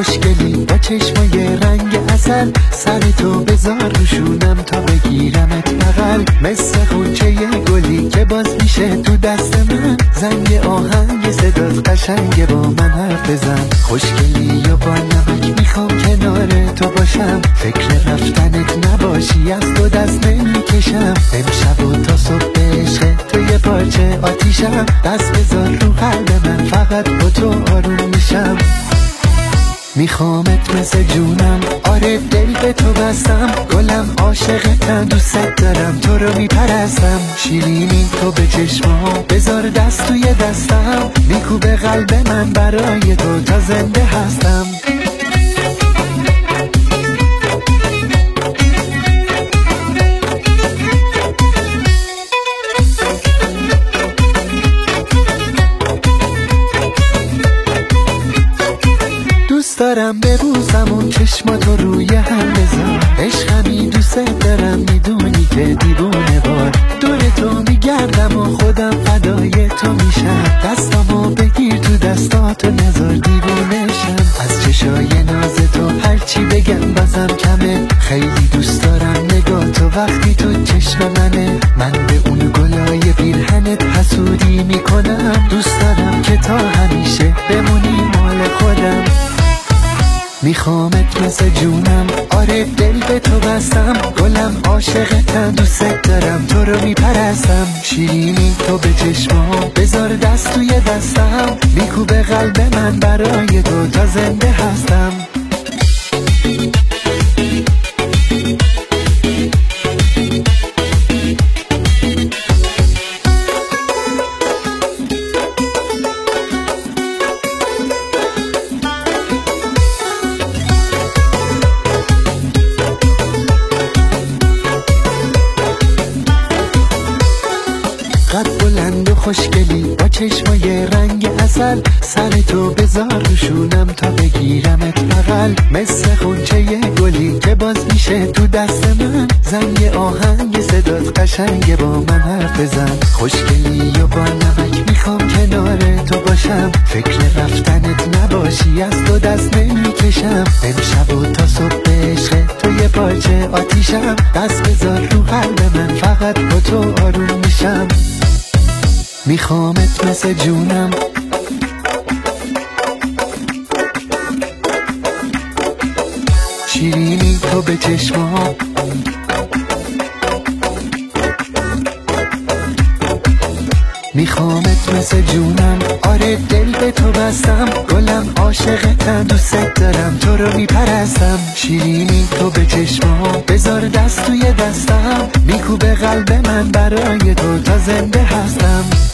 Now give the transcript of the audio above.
خوشگلی با چشمای رنگ عسل، سر تو بذار روشونم تا بگیرمت بغل. مثل خونچه گلی که باز میشه تو دست من، زنگ آهنگ صدات قشنگه با من حرف بزن. خوشگلی و با نمک میخوام کنار تو باشم، فکر رفتنت نباشی از تو دست نمیکشم. امشب و تا صبح عشق تو یه پارچه آتیشم، دست بذار رو قلب من فقط با تو آروم میشم. میخوامت مثل جونم، آره دل به تو بستم. گلم عاشقتم، دوست دارم تو رو میپرستم. شیرینی تو به چشمام، بذار دست توی دستم. میکوبه قلب من برای تو تا زنده هستم. دوست دارم ببوسم اون چشماتو روی هم بذار. عشقمی دوست دارم، میدونی که دیوونه بار. دور تو میگردم و خودم فدای تو میشم. دستامو بگیر تو دستاتو نذار دیوونه‌شم. از چشای ناز تو هرچی بگم بازم کمه. خیلی دوست دارم نگاه تو وقتی تو چشم منه. من به اون گلای پیرهنت حسودی میکنم. دوست دارم که تا همیشه بمونی مال خودم. میخوامت مثل جونم، آره دل به تو بستم. گلم عاشقتم، دوست دارم تو رو میپرستم. شیرینی تو به چشمام، بذار دست توی دستم. میکوبه قلب من برای تو تا زنده هستم. قد بلند و خوشگلی با چشمای رنگ عسل، سر تو بذار روشونم تا بگیرمت بغل. مثل خونچه گلی که باز میشه تو دست من، زنگ آهنگ صدات قشنگه با من حرف بزن. خوشگلی و با نمک میخوام کنار تو باشم، فکر رفتنت نباشی از تو دست نمیکشم. امشب و تا صبح عشق تو یه پارچه آتیشم. دست بذار رو قلب من فقط با تو آروم میشم. میخوامت مثل جونم، شیرینی تو به چشمام. میخوامت مثل جونم، آره دل به تو بستم. گلم عاشقتم، دوست دارم تو رو میپرستم. شیرینی تو به چشمام، بذار دست توی دستم. میکوبه قلب من برای تو تا زنده هستم.